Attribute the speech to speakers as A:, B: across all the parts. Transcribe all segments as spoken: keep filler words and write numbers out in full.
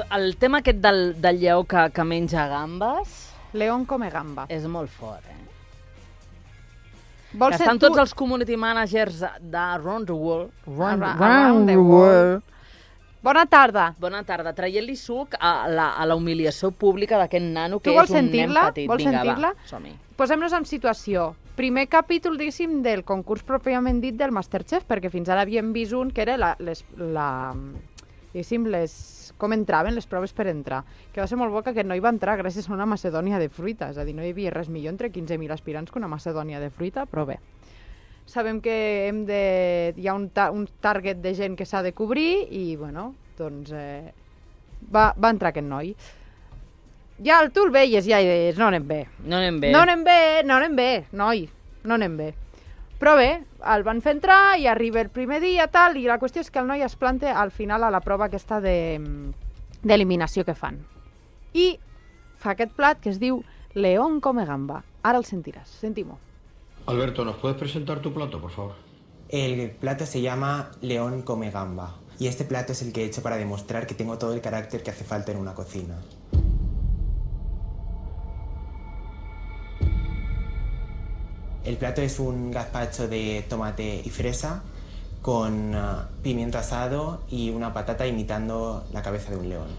A: el tema aquest del, del lleó que, que menja gambes...
B: León come gamba.
A: És molt fort, eh?
B: Vols
A: Estan
B: ser
A: tots
B: tu...
A: els community managers d'Around the World.
B: Around, around the world. Bona tarda.
A: Bona tarda. Traient-li suc a la, a la humiliació pública d'aquest nano que
B: tu vols
A: és un nen
B: sentir-la?
A: petit.
B: Vols
A: Vinga,
B: sentir-la?
A: va, som-hi.
B: Posem-nos en situació. Primer capítol, diguéssim, del concurs pròpiament dit del Masterchef, perquè fins ara havíem vist un que era la, les, la, diguéssim, les, com entraven les proves per entrar. Que va ser molt bo que no hi va entrar gràcies a una macedònia de fruita. És a dir, no hi havia res millor entre quinze mil aspirants que una macedònia de fruita, però bé. Sabem que hem de, hi ha un, ta, un target de gent que s'ha de cobrir i, bueno, doncs eh, va, va entrar aquest noi. Ja tu el veies, ja hi deies, no anem bé.
A: No anem bé.
B: No anem bé, no anem bé, noi, no anem bé. Però bé, el van fer entrar i arriba el primer dia, tal, i la qüestió és que el noi es planta al final a la prova aquesta d'eliminació que fan. I fa aquest plat que es diu León come gamba. Ara el sentiràs, sentim-ho.
C: Alberto, ¿nos puedes presentar tu plato, por favor?
D: El plato se llama León come gamba. Y este plato es el que he hecho para demostrar que tengo todo el carácter que hace falta en una cocina. El plato es un gazpacho de tomate y fresa con uh, pimiento asado y una patata imitando la cabeza de un león.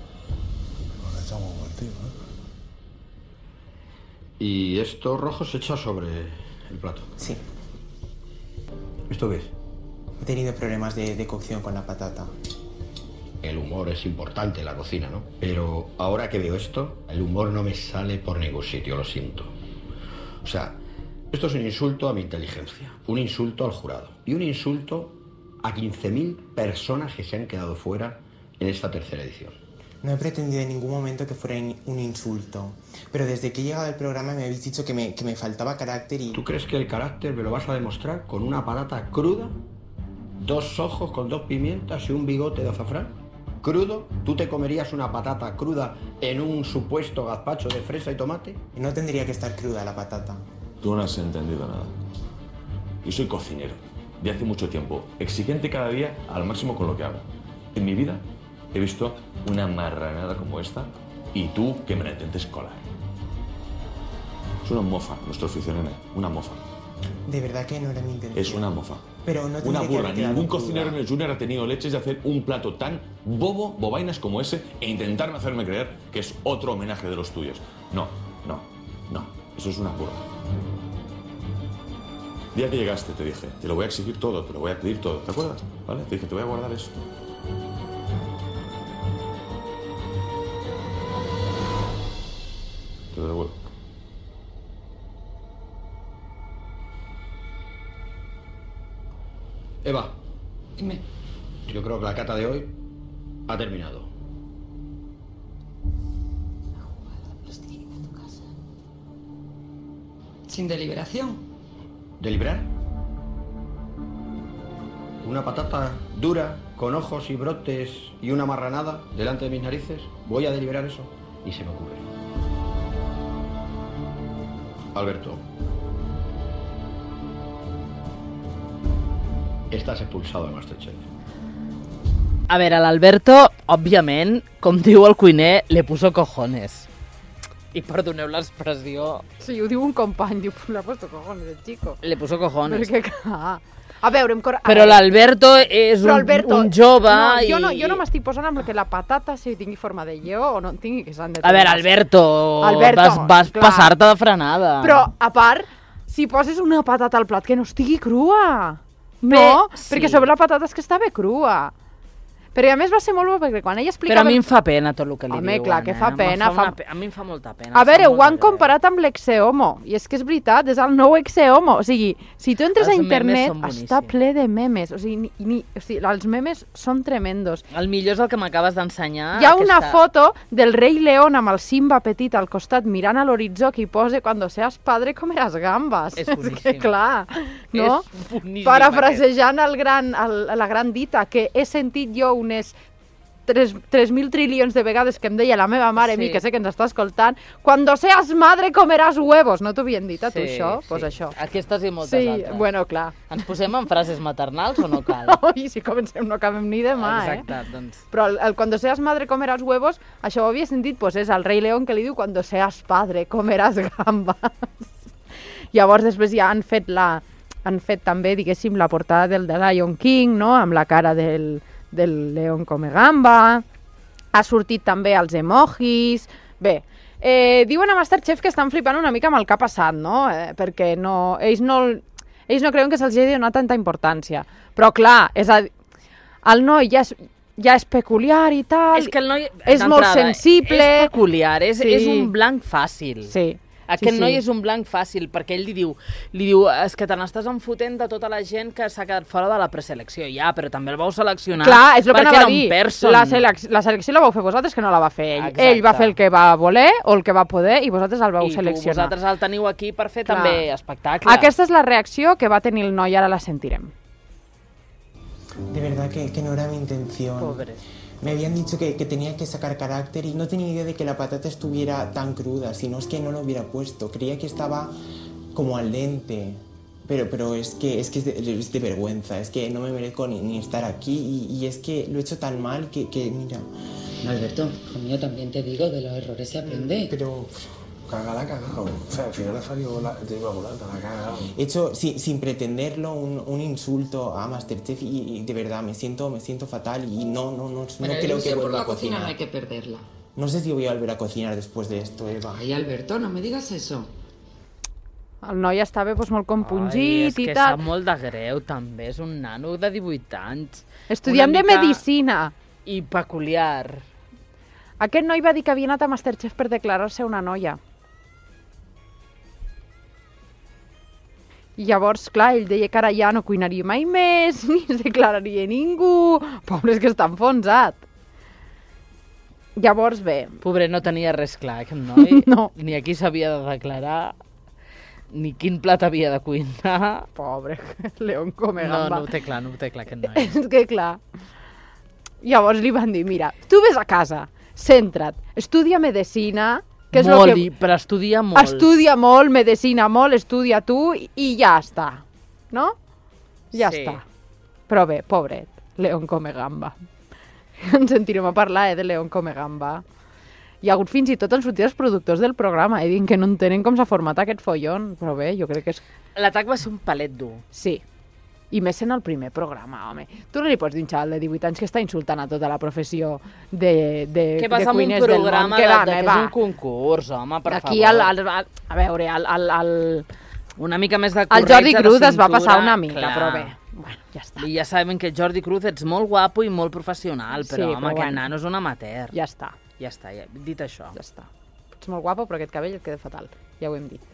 C: Y esto rojo se echa sobre el plato.
D: Sí.
C: ¿Esto qué es?
D: He tenido problemas de, de cocción con la patata.
C: El humor es importante en la cocina, ¿no? Pero ahora que veo esto, el humor no me sale por ningún sitio, lo siento. O sea, esto es un insulto a mi inteligencia, un insulto al jurado y un insulto a quince mil personas que se han quedado fuera en esta tercera edición.
D: No he pretendido en ningún momento que fuera un insulto, pero desde que he llegado al programa me habéis dicho que me, que me faltaba carácter y...
C: ¿Tú crees que el carácter me lo vas a demostrar con una patata cruda? ¿Dos ojos con dos pimientas y un bigote de azafrán? ¿Crudo? ¿Tú te comerías una patata cruda en un supuesto gazpacho de fresa y tomate?
D: No tendría que estar cruda la patata.
E: Tú no has entendido nada. Yo soy cocinero, de hace mucho tiempo, exigente cada día al máximo con lo que hago. En mi vida he visto una marranada como esta y tú que me la intentes colar. Es una mofa, nuestro oficio, nene, una mofa.
D: De verdad que no era mi intención.
E: Es una mofa.
D: Pero no
E: una
D: tendría que
E: burra.
D: haber quedado
E: Ningún
D: cruda.
E: cocinero en el Junior ha tenido leches de hacer un plato tan bobo, bobainas como ese e intentarme hacerme creer que es otro homenaje de los tuyos. No, no, no. Eso es una burra. El día que llegaste te dije, te lo voy a exigir todo, te lo voy a pedir todo. ¿Te acuerdas? ¿Vale? Te dije, te voy a guardar esto. Te lo devuelvo.
C: Eva,
F: Dime.
C: yo creo que la cata de hoy ha terminado.
F: Sin deliberación.
C: ¿Deliberar? Una patata dura, con ojos y brotes y una marranada delante de mis narices. ¿Voy a deliberar eso? Y se me ocurre. Alberto. Estàs expulsado de Masterchef.
A: A veure, l'Alberto, òbviament, com diu el cuiner, le puso cojones. I perdoneu l'expressió...
B: Sí, ho diu un company, diu, le ha puesto cojones el chico.
A: Le puso cojones.
B: Perquè, clar... A veure, em cor...
A: Però l'Alberto és un,
B: Alberto,
A: un jove
B: no,
A: i...
B: Jo no, jo no m'estic posant amb que la patata si tingui forma de lleó o no tingui, que s'han de...
A: A veure, Alberto,
B: Alberto,
A: vas, vas
B: clar.
A: passar-te de frenada.
B: Però, a part, si poses una patata al plat que no estigui crua... No,
A: Bé, sí.
B: perquè sobre la patata és que estava crua. Però a més va ser molt bo perquè quan ella explicava...
A: Però a mi em fa pena tot el que li
B: Home,
A: diuen.
B: clar, que fa
A: eh?
B: pena,
A: Em fa...
B: fa-
A: Una... A mi em fa molta pena.
B: A
A: em fa
B: veure, ho
A: molta
B: han
A: greu.
B: comparat amb l'exehomo, i és que és veritat, és el nou exehomo. O sigui, si tu entres
A: Els
B: a
A: memes
B: internet,
A: són
B: està
A: boníssims.
B: ple de memes. O sigui, ni, ni, o sigui, els memes són tremendos.
A: El millor és el que m'acabes d'ensenyar.
B: Hi ha una
A: aquesta...
B: foto del rei León amb el Simba petit al costat mirant a l'horitzó que hi posa «Cuando seas padre comeràs gambes».
A: És
B: que,
A: boníssim.
B: clar, no?
A: És boníssim
B: Parafrasejant el gran, el, la gran dita que he sentit jo unes tres mil trilions de vegades que em deia la meva mare,
A: Sí.
B: mi, que sé que ens està escoltant, cuando seas madre comeràs huevos. No t'ho havien dit a tu,
A: Sí,
B: això? Doncs
A: sí.
B: pues això.
A: Aquestes i moltes
B: Sí,
A: altres.
B: bueno, clar.
A: Ens posem en frases maternals o no cal?
B: Ui, si comencem no acabem ni demà, eh?
A: Exacte, doncs...
B: Però el, el cuando seas madre comeràs huevos, això ho havia sentit, pues és el rei León que li diu cuando seas padre comeràs gambes. Llavors després ja han fet la han fet també, diguéssim, la portada del The Lion King, no?, amb la cara del, del León come gamba. Ha sortit també els emojis. Bé, eh, diuen a Masterchef que estan flipant una mica amb el que ha passat, no?, eh, perquè no, ells, no, ells no creuen que se'ls hagi donat tanta importància. Però clar, és a, el noi ja és, ja és peculiar i tal.
A: És que el noi,
B: és molt
A: d'entrada,
B: sensible.
A: És peculiar, és,
B: Sí.
A: és un blanc fàcil.
B: Sí.
A: Aquest
B: sí,
A: noi
B: sí.
A: és un blanc fàcil, perquè ell li diu, li diu és que te n'estàs enfotent de tota la gent que s'ha quedat fora de la preselecció. Ja, però també el vau seleccionar
B: Clar, és el que
A: perquè
B: anava
A: era
B: a dir.
A: un person.
B: La, selec la selecció la vau fer vosaltres, que no la va fer ell.
A: Exacte.
B: Ell va fer el que va voler o el que va poder i vosaltres el vau
A: I tu,
B: seleccionar.
A: vosaltres el teniu aquí per fer
B: Clar.
A: també espectacle.
B: Aquesta és la reacció que va tenir el noi, ara la sentirem.
D: De verdad que, que no era mi intención.
A: Pobre.
D: Me habían dicho que, que tenía que sacar carácter y no tenía idea de que la patata estuviera tan cruda, si no es que no lo hubiera puesto. Creía que estaba como al dente, pero, pero es que, es, que es, de, es de vergüenza, es que no me merezco ni, ni estar aquí y, y es que lo he hecho tan mal que, que mira...
F: No, Alberto, hijo mío, también te digo, de los errores se aprende.
G: Pero caga la ha cagado. O sea, al final ha salido la, te digo, la volanta, la ha cagado.
D: He hecho sin, sin pretenderlo un, un insulto a Masterchef y, y de verdad me siento, me siento fatal y no, no, no, no
F: Pero la
D: creo que
F: ilusión por
D: vuelva
F: la
D: a
F: cocina
D: cocinar.
F: no hay que perderla.
D: No sé si voy a volver a cocinar después de esto, Eva.
F: Ay, Alberto, no me digas eso.
B: El noi estava doncs, molt
A: Ai,
B: compungit
A: és que
B: i tal.
A: sap molt de greu, també. És un nano de divuit anys.
B: Estudiant
A: Una
B: de
A: mica-
B: medicina.
A: I peculiar.
B: Aquest noi va dir que havia anat a Masterchef per declarar-se una noia. I llavors, clar, ell deia que ara ja no cuinaria mai més, ni es declararia ningú. Pobre, és que està enfonsat. Llavors, bé,
A: Pobre, no tenia res clar, aquest noi.
B: No.
A: Ni aquí s'havia de declarar, ni quin plat havia de cuinar.
B: pobre, León come
A: No,
B: gamba.
A: no ho té clar, no ho té clar, aquest noi.
B: És que, clar, llavors li van dir, mira, tu ves a casa, centra't, estudia medicina, que és
A: molt,
B: lo que...
A: i- però estudia molt.
B: Estudia molt, medicina molt, estudia tu i, i ja està, no? Ja
A: Sí.
B: està. Però bé, pobret, León come gamba. Ens sentirem a parlar, eh, de León come gamba. Hi ha hagut fins i tot en sortir els productors del programa, eh, dient que no entenen com s'ha format aquest follon, però bé, jo crec que és...
A: L'atac va ser un palet dur.
B: Sí, i més en el primer programa, home. Tu no li pots dir a un xaval de divuit anys que està insultant a tota la professió de, de,
A: Què
B: de
A: passa amb un
B: cuiners del món.
A: programa
B: Que
A: de,
B: va,
A: de, que
B: va.
A: és un concurs, home, per
B: Aquí,
A: favor.
B: al, al, al, a veure, al, al, al,
A: Una mica més de
B: el
A: corretja
B: Jordi
A: de
B: Cruz es va
A: cintura,
B: passar una mica,
A: clar.
B: però bé, bueno, ja està.
A: I ja sabem que Jordi Cruz ets molt guapo i molt professional, però,
B: Sí,
A: home,
B: però
A: aquest
B: bueno.
A: nano és un amateur.
B: Ja està,
A: Ja està, ja, dit això.
B: ja està. Ets molt guapo, però aquest cabell et queda fatal, ja ho hem dit.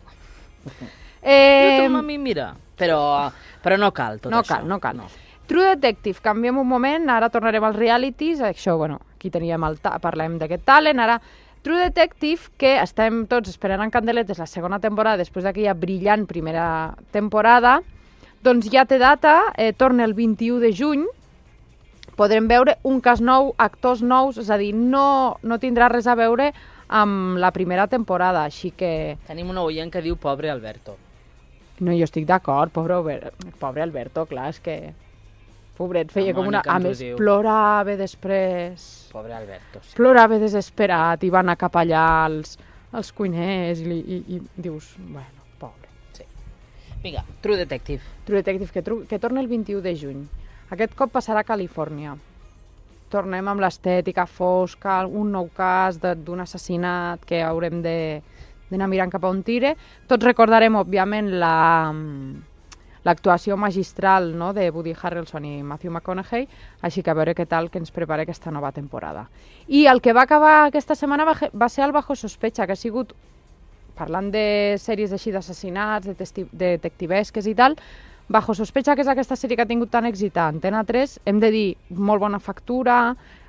A: Eh...
B: Eh,
A: Tu, mami, mira. Però, però no cal tot
B: no
A: això.
B: cal, no cal. True Detective, canviem un moment, ara tornarem als realities, això, bueno, aquí teníem el ta parlem d'aquest talent, ara True Detective, que estem tots esperant en candeletes la segona temporada, després d'aquella brillant primera temporada, doncs ja té data, eh, torna el vint-i-u de juny, podrem veure un cas nou, actors nous, és a dir, no, no tindrà res a veure amb la primera temporada, així que...
A: Tenim un oient que diu pobre Alberto.
B: No, jo estic d'acord, pobre, Albert- pobre Alberto, clar, és que... Pobret, feia
A: La
B: com una...
A: Mònica
B: A
A: ens ho
B: més,
A: diu.
B: plorava després...
A: Pobre Alberto, sí.
B: Plorava desesperat i va anar cap allà als, als cuiners i, li- i, i dius, bueno, pobre.
A: Vinga, True Detective.
B: True Detective, que, tru que torna el vint-i-u de juny. Aquest cop passarà a Califòrnia. Tornem amb l'estètica fosca, un nou cas de- d'un assassinat que haurem de d'anar mirant cap a on tire. Tots recordarem, òbviament, la l'actuació magistral, no?, de Woody Harrelson i Matthew McConaughey, així que a veure què tal que ens prepara aquesta nova temporada. I el que va acabar aquesta setmana va, va ser el Bajo Sospecha, que ha sigut, parlant de sèries així d'assassinats, de detectivesques i tal, Bajo Sospecha, que és aquesta sèrie que ha tingut tant èxit a Antena tres, hem de dir, molt bona factura,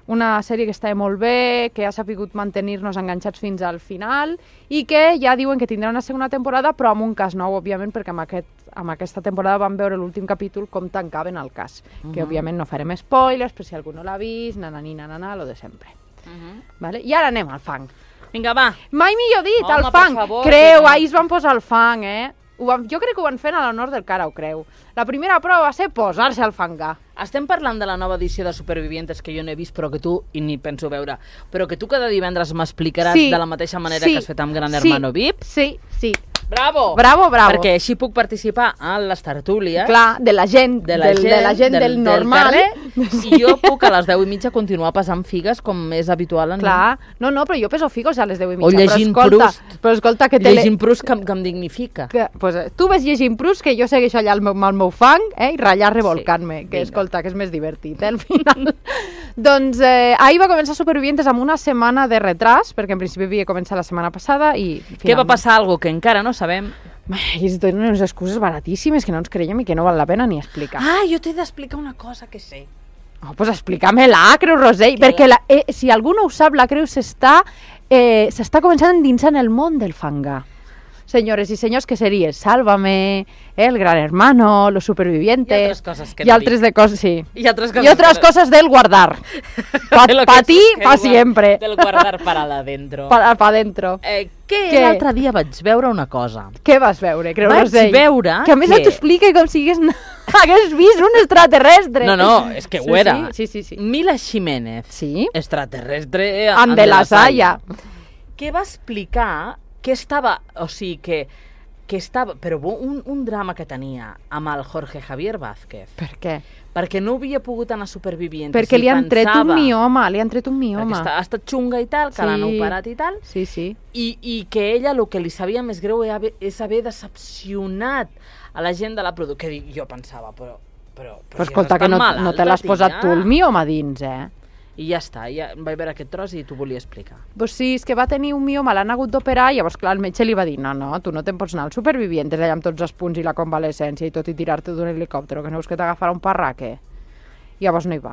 B: una sèrie que està molt bé, que ha sapigut mantenir-nos enganxats fins al final i que ja diuen que tindrà una segona temporada, però amb un cas nou, òbviament, perquè amb, aquest, amb aquesta temporada vam veure l'últim capítol com tancaven el cas, uh -huh. que òbviament no farem spoilers, però si algú no l'ha vist, nanani, nanana, lo de sempre. Uh -huh. Vale? I ara anem al fang.
A: Vinga, va.
B: Mai millor dit,
A: Home,
B: el fang.
A: per favor,
B: Creu,
A: que-
B: ahir es van posar el fang, eh? Ho van, jo crec que ho van fer a l'honor del cara, ho creu. La primera prova va ser posar-se al fangar.
A: Estem parlant de la nova edició de Supervivientes que jo no he vist, però que tu, i ni penso veure, però que tu cada divendres m'explicaràs
B: Sí,
A: de la mateixa manera
B: sí,
A: que has fet amb Gran
B: sí,
A: Hermano V I P.
B: Sí, sí.
A: Bravo!
B: Bravo, bravo.
A: Perquè així puc participar a les tertúlies.
B: Clar, de la gent,
A: de la
B: del,
A: gent,
B: de la gent del, normal.
A: carrer, i jo puc a les deu i mitja continuar passant figues com és habitual en
B: Clar, no, no, però jo peso figos a les deu i mitja.
A: O llegint
B: però escolta,
A: Proust.
B: Però escolta, que te
A: llegint Proust que, em- que em dignifica.
B: Que, pues, eh, tu ves llegint Proust, que jo segueixo allà al meu, al meu fang, eh, i ratllar revolcant-me,
A: Sí,
B: que
A: vinga.
B: escolta, que és més divertit, eh, al final. Doncs eh, ahir va començar Supervivientes amb una setmana de retras, perquè en principi havia començat la setmana passada i...
A: Què va passar? Algo que encara no sabem.
B: I es donen unes excuses baratíssimes que no ens creiem i que no val la pena ni explicar.
A: Ah, jo t'he d'explicar una cosa que sé.
B: Oh, pues explica-me-la, Creu Rosell, perquè la, eh, si algú no ho sap, la Creu s'està eh, s'està començant a endinsar en el món del fangar. Senyores i senyors, que seria Sálvame, El Gran Hermano, Los Supervivientes...
A: I altres coses que
B: I
A: no
B: altres de coses, sí.
A: I altres coses,
B: I altres
A: que-
B: coses del guardar. Pa,
A: De lo
B: pa
A: que-
B: ti,
A: que
B: pa
A: el guar-
B: siempre.
A: Del guardar para adentro.
B: Pa, pa dentro.
A: Eh, que
B: Què?
A: l'altre dia vaig veure una cosa.
B: Què vas veure, Creu
A: Vaig
B: Rosell?
A: veure
B: Que a més
A: que-
B: t'ho explica com si hagués, hagués vist un extraterrestre.
A: No, no, és que
B: Sí,
A: ho era.
B: Sí, sí, sí. sí.
A: Mila Jiménez,
B: Sí.
A: extraterrestre
B: Amb de la Saya.
A: que va explicar que estava, o sigui, que, que estava, però un, un drama que tenia amb el Jorge Javier Vázquez,
B: Per què?
A: perquè no havia pogut anar a Supervivientes.
B: Perquè
A: i
B: li han tret un
A: pensava-
B: mioma, li han tret un mioma.
A: Perquè està, ha estat xunga i tal, que
B: Sí.
A: l'han operat i tal,
B: Sí, sí.
A: i, i que ella el que li sabia més greu és haver, és haver decepcionat a la gent de la producció. Que dic, jo pensava, però... Però,
B: Però escolta, que no, no te l'has posat tu el mioma dins, eh?
A: I ja està, ja vaig veure aquest tros i t'ho volia explicar.
B: Pues sí, és que va tenir un mioma, l'han hagut d'operar, i llavors, clar, el metge li va dir, no, no, tu no te'n pots anar als Supervivientes allà amb tots els punts i la convalescència i tot i tirar-te d'un helicòptero, que no veus que t'agafarà un parraque. Llavors no hi va.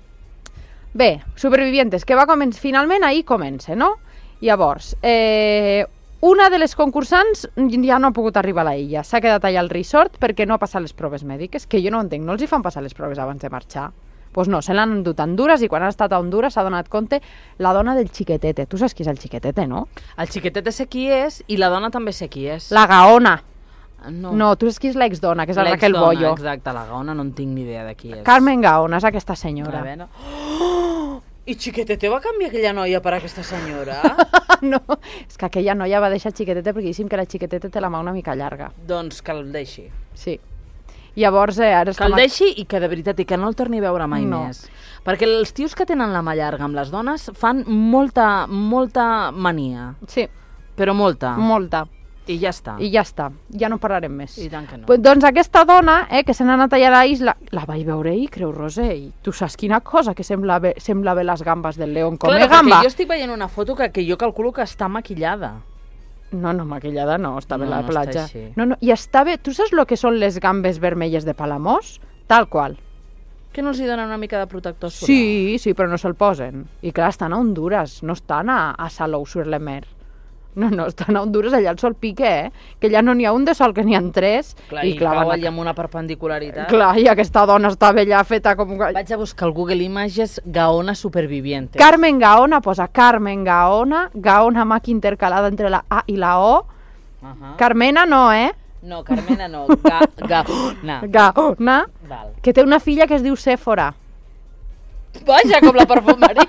B: Bé, Supervivientes, que va començar, finalment ahir comença, no? Llavors, eh, una de les concursants ja no ha pogut arribar a la illa, s'ha quedat allà al resort perquè no ha passat les proves mèdiques, que jo no entenc, no els hi fan passar les proves abans de marxar? Doncs pues no, se l'han endut a Honduras i quan ha estat a Honduras s'ha donat compte la dona del xiquetete. Tu saps qui és el xiquetete, no?
A: El xiquetet sé qui és i la dona també sé qui és.
B: La Gaona.
A: No,
B: No, tu saps qui és l'exdona, que és la Raquel
A: L'exdona,
B: Bollo.
A: Exacte, la Gaona no en tinc ni idea de qui és.
B: Carmen Gaona és aquesta
A: A
B: senyora.
A: veure... Oh! I Xiquetete va canviar aquella noia per aquesta senyora?
B: No, és que aquella noia va deixar xiquetete perquè diguéssim que la xiquetete té la mà una mica llarga.
A: Doncs que el deixi.
B: Sí. Llavors, eh, ara
A: Que
B: està...
A: el deixi i que de veritat i que no el torni a veure mai
B: No.
A: més. Perquè els tios que tenen la mà llarga amb les dones fan molta, molta mania.
B: Sí,
A: Però molta.
B: molta.
A: I ja està.
B: I ja està, ja no parlarem més.
A: I tant que no.
B: Pues, doncs aquesta dona, eh, que se n'ha anat allà a la isla, la vaig veure ahir, Creu Rosell. Tu saps quina cosa, que sembla bé, sembla bé les gambes del león com
A: Clar,
B: a gamba.
A: perquè jo estic veient una foto que, que jo calculo que està maquillada.
B: No, no, maquillada no, està bé
A: No,
B: a la
A: no està
B: platja.
A: així.
B: No, no, i està bé, tu saps el que són les gambes vermelles de Palamós? Tal qual.
A: Que no els hi donen una mica de protector solar?
B: Sí, sí, però no se'l posen. I clar, estan a Honduras, no estan a, a Salou-sur-le-Mer. No, no, estan a Honduras, allà al sol pique, eh? Que allà no n'hi ha un de sol, que n'hi ha tres.
A: Clar, i, i
B: clar,
A: cau
B: van a-
A: allà amb una perpendicularitat.
B: Clar, i aquesta dona estava allà feta com... un-
A: Vaig a buscar al Google Images Gaona Superviviente.
B: Carmen Gaona, posa Carmen Gaona, Gaona amb H intercalada entre la A i la O.
A: Uh-huh.
B: Carmena no, eh?
A: No, Carmena no. Ga Gaona.
B: Gaona,
A: Val.
B: que té una filla que es diu Sèfora.
A: Vaja, com la perfumeria.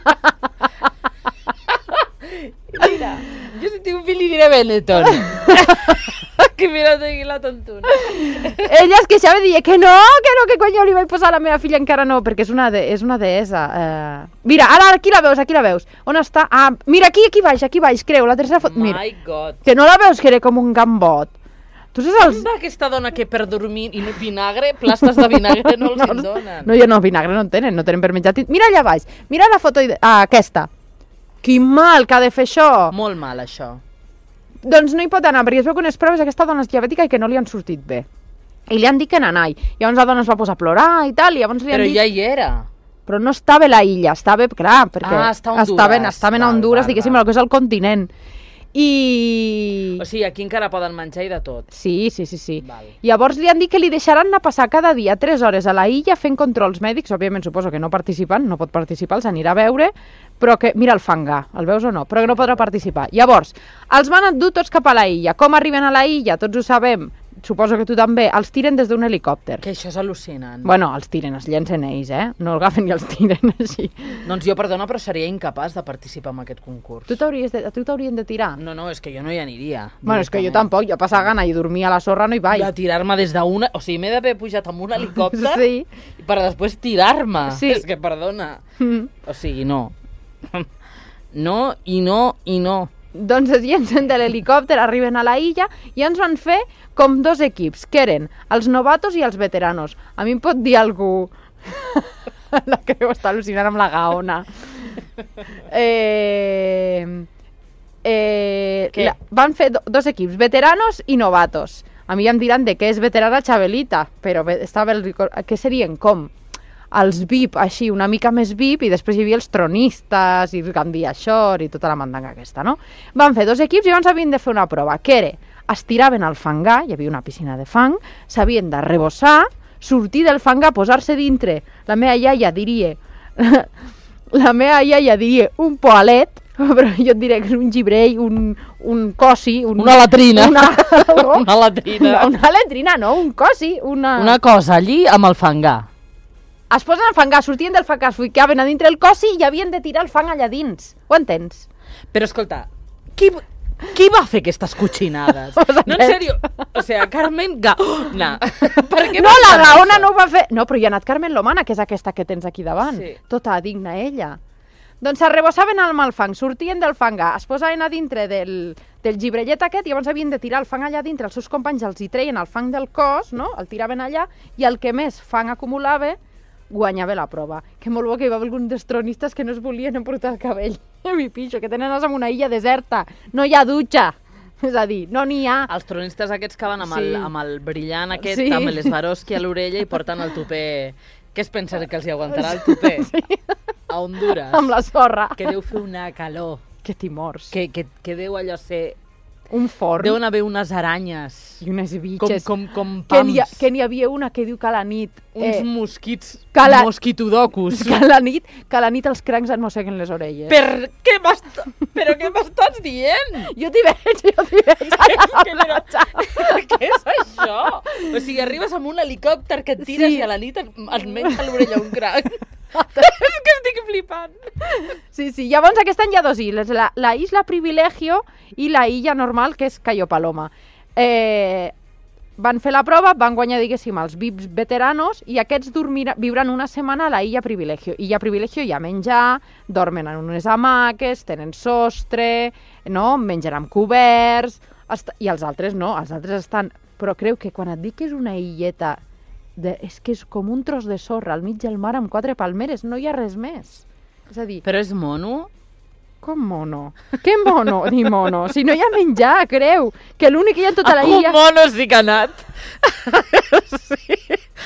A: Mira, jo si tinc un fill li diré Benetton. Que mira, aquí la tontuna.
B: Ella es queixava i deia que no, que no, que quan jo li vaig posar a la meva filla encara no, perquè és una, de, és una deessa. Eh... Mira, ara aquí la veus, aquí la veus. On està? Ah, mira, aquí, aquí baix, aquí baix, creu, la tercera foto. Mira,
A: My God.
B: que no la veus que era com un gambot. Tu saps els...
A: Va aquesta dona que per dormir i vinagre, plastes de vinagre no els en donen.
B: No, jo no, vinagre no en tenen, no tenen per menjar. Mira allà baix, mira la foto, ide- ah, aquesta. Quin mal que ha de fer això.
A: Molt mal, això.
B: Doncs no hi pot anar, perquè es veu que unes proves aquesta dona és diabètica i que no li han sortit bé. I li han dit que nanai. Llavors la dona es va posar a plorar i tal, i llavors li han
A: Però
B: dit...
A: ja hi era.
B: però no estava a la illa, estava, clar, perquè
A: Ah, està a Hondures.
B: estaven, estaven a
A: Val,
B: Hondures,
A: val,
B: diguéssim,
A: val.
B: el que és el continent. I...
A: O sigui, aquí encara poden menjar i de tot.
B: Sí, sí, sí, sí.
A: Val.
B: Llavors li han dit que li deixaran anar a passar cada dia tres hores a la illa fent controls mèdics, òbviament suposo que no participant, no pot participar, els anirà a veure, però que, mira el fangar, el veus o no, però que no podrà participar. Llavors, els van endur tots cap a la illa. Com arriben a la illa? Tots ho sabem, suposo que tu també, els tiren des d'un helicòpter.
A: Que això és al·lucinant.
B: Bueno, els tiren, els llencen ells, eh? No el agafen i els tiren així.
A: Doncs jo, perdona, però seria incapaç de participar en aquest concurs.
B: Tu t'hauries de, a tu t'haurien de tirar?
A: No, no, és que jo no hi aniria.
B: Bueno, és que jo tampoc, jo passar gana i dormir a la sorra no hi vaig.
A: I a tirar-me des d'una... O sigui, m'he d'haver pujat amb un helicòpter
B: Sí.
A: per després tirar-me.
B: Sí.
A: És que, perdona.
B: Mm.
A: O sigui, no. No, i no, i no.
B: Doncs es llencen de l'helicòpter, arriben a la illa i ens van fer com dos equips, que eren els novatos i els veteranos. A mi em pot dir algú... La Creu està al·lucinant amb la gaona. Eh... Eh...
A: Què?
B: La... Van fer do dos equips, veteranos i novatos. A mi ja em diran de què és veterana Xabelita, però ve- estava el... ricor- Què serien com? Els V I P, així, una mica més V I P, i després hi havia els tronistes i el Gandiaixor i tota la mandanga aquesta, no? Van fer dos equips i llavors havien de fer una prova, que era, es tiraven al fangar, hi havia una piscina de fang, s'havien de rebossar, sortir del fangar, posar-se dintre, la meva iaia diria, la meva iaia diria un poalet, però jo et diré que és un gibrell, un, un cosi... Un,
A: Una latrina.
B: Una,
A: Una latrina.
B: Una, una latrina, no, un cosi, una...
A: Una cosa allí amb el fangar.
B: Es posen al fangar, sortien del fangar, es ficaven a dintre el cosi i havien de tirar el fang allà dins. Ho entens?
A: Però escolta, qui, qui va fer aquestes cotxinades? No, en sèrio. O sea, Carmen Gaona. Per què
B: No,
A: va
B: la
A: fer
B: Gaona
A: això?
B: no ho va fer. No, però hi ha anat Carmen Lomana, que és aquesta que tens aquí davant.
A: Sí.
B: Tota digna ella. Doncs s'arrebossaven amb el fang, sortien del fangar, es posaven a dintre del, del gibrellet aquest i llavors havien de tirar el fang allà dintre. Els seus companys els hi treien el fang del cos, no? El tiraven allà i el que més fang acumulava guanyava la prova. Que molt bo que hi va haver alguns dels tronistes que no es volien emportar el cabell. Mi pitxo, que tenen en una illa deserta. No hi ha dutxa. És a dir, no n'hi ha.
A: Els tronistes aquests que van amb, el,
B: Sí.
A: amb el brillant aquest,
B: Sí.
A: amb l'Swarovski a l'orella i porten el tupé. Què es pensa que els hi aguantarà el tupé? Sí. A Hondures.
B: Amb la sorra.
A: Que deu fer una calor.
B: Que timors.
A: Que, que, que deu allò ser...
B: Un forn.
A: Deuen haver unes aranyes.
B: I unes
A: Com,
B: bitxes.
A: com, com
B: Que n'hi ha,
A: pams.
B: que n'hi havia una que diu que a la nit...
A: Uns mosquits,
B: que la-
A: mosquitodocus.
B: que a la nit, que a la nit els crancs et mosseguen les orelles.
A: Per què m'est... Però què m'estàs dient?
B: Jo t'hi veig, jo t'hi veig a la
A: Que però-
B: platja.
A: Què és això? O sigui, arribes amb un helicòpter que et tires
B: Sí.
A: i a la nit et, et menja l'orella un cranc. És que estic flipant.
B: Sí, sí. Llavors aquest any hi ha dos illes, la, la isla Privilegio i la illa normal, que és Cayo Paloma. Eh, van fer la prova, van guanyar, diguéssim, els V I Ps veteranos i aquests dormir, viuran una setmana a la illa Privilegio. Illa Privilegio hi ha menjar, dormen en unes hamaques, tenen sostre, no? Menjaran coberts, est- i els altres no, els altres estan... Però creu que quan et dic que és una illeta, de, és que és com un tros de sorra al mig del mar amb quatre palmeres, no hi ha res més. És a dir,
A: Però és mono?
B: com mono? Què mono? Ni mono. Si no hi ha menjar, creu. Que l'únic que hi ha en tota la
A: Algun
B: illa...
A: mono sí que ha anat. Sí.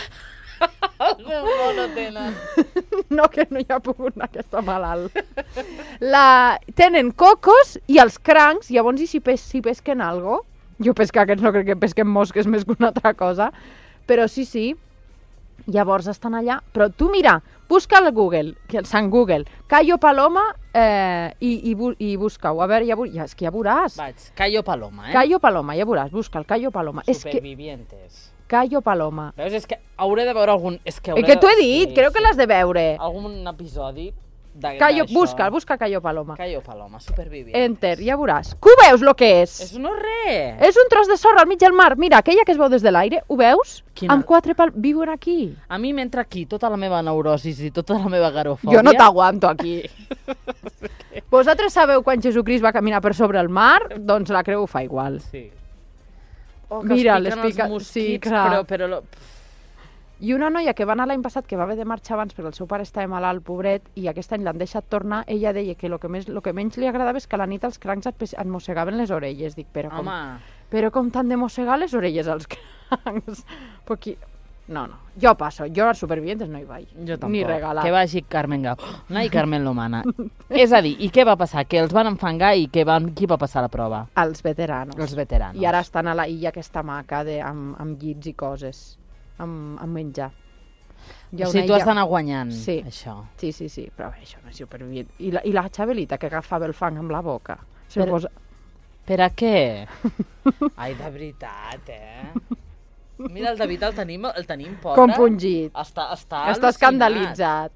A: Algun mono tenen.
B: No, que no hi ha pogut anar aquesta malalt. La... Tenen cocos i els crancs, llavors i si, pes, si pesquen algo? Jo pescar aquests no crec que pesquen mosques més que una altra cosa. Però sí, sí. Llavors estan allà. Però tu mira, busca al Google, que Sant Google, Cayo Paloma eh, i, i, bu i busca-ho. A veure, ja, ja, és que ja veuràs.
A: Vaig, Cayo Paloma, eh?
B: Cayo Paloma, ja veuràs, busca el Cayo Paloma. És que
A: Supervivientes.
B: Cayo Paloma.
A: Veus, és que hauré de veure algun... És que,
B: El
A: hauré
B: que t'ho he
A: de...
B: dit, crec que l'has de veure.
A: Algun episodi de
B: Cayo,
A: d'això.
B: busca, busca Cayo Paloma.
A: Cayo Paloma, supervivientes.
B: Enter, ja veuràs. Que ho veus, lo que és?
A: És no res.
B: És un tros de sorra al mig del mar. Mira, aquella que es veu des de l'aire, ho veus?
A: Quina-
B: Amb quatre pal... Viuen aquí.
A: A mi m'entra aquí tota la meva neurosis i tota la meva garofòbia.
B: Jo no t'aguanto aquí. Vosaltres sabeu quan Jesucrist va caminar per sobre el mar? Doncs la creu ho fa igual.
A: Sí. Oh, que
B: Mira,
A: els
B: les
A: piquen els
B: pica-
A: mosquits,
B: sí, clar.
A: però... però lo...
B: I una noia que va anar l'any passat, que va haver de marxar abans perquè el seu pare estava malalt, pobret, i aquest any l'han deixat tornar, ella deia que el que, més, lo que menys li agradava és que a la nit els crancs et, pes- et mossegaven les orelles. Dic, però com,
A: Home,
B: però com t'han de mossegar les orelles als crancs? Perquè... no, no. Jo passo. Jo als Supervivientes no hi vaig.
A: Jo tampoc.
B: Ni regalat.
A: Que vagi Carmen Gau. No, i Carmen Lomana. És a dir, i què va passar? Que els van enfangar i que van... qui va passar la prova?
B: Els veteranos.
A: Els veteranos.
B: I ara estan a la illa aquesta maca de, amb, amb llits i coses. Amb, amb menjar.
A: O sigui, tu has d'anar guanyant,
B: sí.
A: això.
B: Sí, sí, sí, però bé, això no és supervivent. I la, i la Xabelita, que agafava el fang amb la boca. Se
A: Per-
B: posa...
A: Per a què? Ai, de veritat, eh? Mira, el David el tenim, el tenim pobre.
B: Compungit.
A: Està, està,
B: Està
A: al·lucinat.
B: escandalitzat.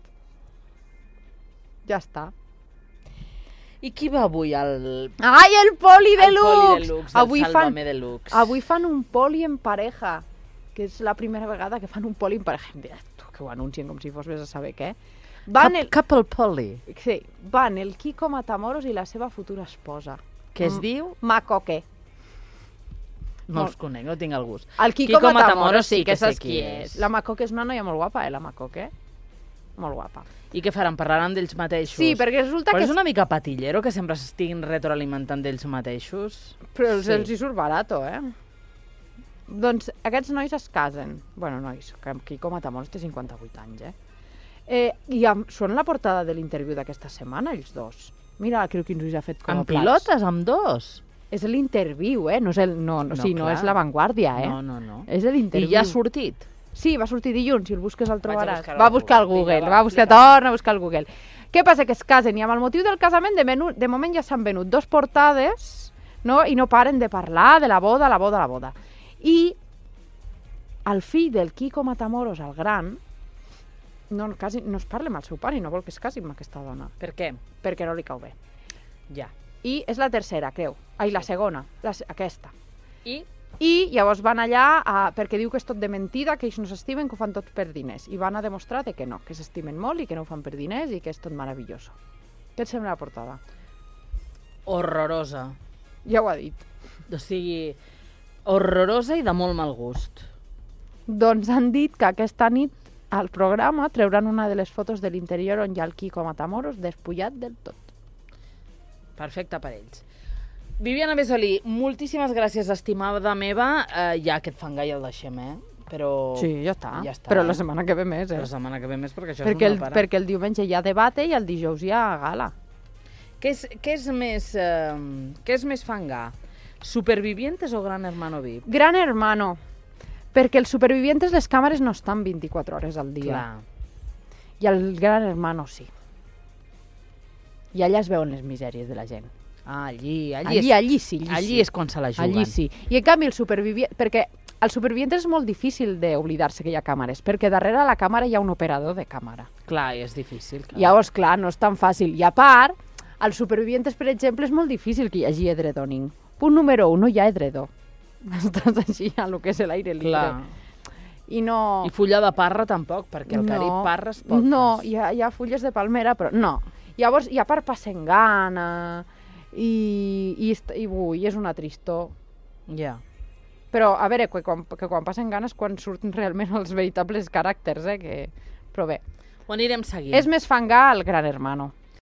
B: Ja està.
A: I qui va avui al...
B: Ai, el poli
A: al
B: deluxe!
A: Poli Deluxe,
B: Avui
A: del
B: fan,
A: Sálvame Deluxe?
B: avui fan un poli en pareja, que és la primera vegada que fan un poli en pareja. Mira, tu, que ho anuncien com si fos vés a saber què. Van el,
A: Couple Poli.
B: sí, van el Kiko Matamoros i la seva futura esposa.
A: Que es
B: Mm.
A: diu...
B: Macoque.
A: No els conec, no tinc el gust.
B: El Kiko,
A: Kiko
B: Matamoros,
A: Matamoros
B: sí
A: sí
B: que
A: que sé
B: saps qui
A: qui
B: és.
A: és.
B: La Macoque és una noia molt guapa, eh, la Macoque. Molt guapa.
A: I què faran? Parlaran d'ells mateixos?
B: Sí, perquè resulta
A: Però
B: que...
A: és una mica patillero que sempre s'estiguin retroalimentant d'ells mateixos.
B: Però els,
A: Sí.
B: els hi surt barato, eh? Doncs aquests nois es casen. Bueno, nois, que Kiko Matamoros té cinquanta-vuit anys, eh? eh I amb, són la portada de l'interviu d'aquesta setmana, ells dos. Mira, crec que ens ha fet com
A: Amb pilotes, amb dos?
B: És l'interviu, eh? No és, el, no, no,
A: No,
B: sí, no
A: clar.
B: és l'avantguàrdia, eh?
A: No, no, no.
B: És l'interviu.
A: I ja ha sortit?
B: Sí, va sortir dilluns, si el busques el
A: Vaig a
B: trobaràs.
A: buscar-ho
B: Va
A: al
B: buscar al
A: Google.
B: Google,
A: Vinga,
B: va,
A: va,
B: buscar,
A: explica.
B: torna a buscar al Google. Què passa? Que es casen i amb el motiu del casament de, menú, de moment ja s'han venut dos portades, no? I no paren de parlar de la boda, la boda, la boda. I el fill del Kiko Matamoros, el gran, no, quasi, no es parla amb el seu pare i no vol que es casi amb aquesta dona,
A: Per què?
B: perquè no li cau bé.
A: Ja.
B: I és la tercera, creu. Ai, la segona, la, se- aquesta.
A: I?
B: I llavors van allà a, perquè diu que és tot de mentida, que ells no s'estimen, que ho fan tot per diners. I van a demostrar de que no, que s'estimen molt i que no ho fan per diners i que és tot meravelloso. Què et sembla la portada?
A: Horrorosa.
B: Ja ho ha dit.
A: O sigui, horrorosa i de molt mal gust.
B: Doncs han dit que aquesta nit al programa treuran una de les fotos de l'interior on hi ha el Kiko Matamoros despullat del tot.
A: Perfecte per ells. Viviana Besolí, moltíssimes gràcies, estimada meva. Eh, ja aquest fangar ja el deixem, eh? Però...
B: Sí, ja està.
A: Ja està.
B: Però la setmana que ve més, eh?
A: La setmana que ve més, perquè això
B: Perquè
A: és
B: el,
A: una para.
B: perquè el diumenge hi ha debate i el dijous hi ha gala.
A: Què és, què és més... Eh, què és més fangar? Supervivientes o Gran Hermano V I P?
B: Gran Hermano. Perquè els supervivientes les càmeres no estan vint-i-quatre hores al dia.
A: Clar.
B: I el Gran Hermano sí. I allà es veuen les misèries de la gent.
A: Ah, allí, allí,
B: Allí,
A: és,
B: allí sí. Allí,
A: allí
B: sí.
A: és quan se la juguen.
B: Allí sí. I en canvi el supervivient... Perquè el supervivent és molt difícil d'oblidar-se que hi ha càmeres, perquè darrere la càmera hi ha un operador de càmera.
A: Clar, és difícil. Clar.
B: Llavors, clar, no és tan fàcil. I a part, als supervivientes, per exemple, és molt difícil que hi hagi edredoning. Punt número un, no hi ha edredó. Estàs així a lo que és l'aire libre.
A: Clar.
B: I no...
A: I fulla de parra tampoc, perquè el Carib parres poques.
B: No, hi ha, hi ha fulles de palmera, però no. Llavors, i a part passen gana, i, i, est- i, ui, és una tristor.
A: Ja.
B: Però, a veure, que quan, que quan passen ganes quan surten realment els veritables caràcters, eh? Que... Però bé,
A: Ho anirem seguint.
B: és més fangar el Gran Hermano.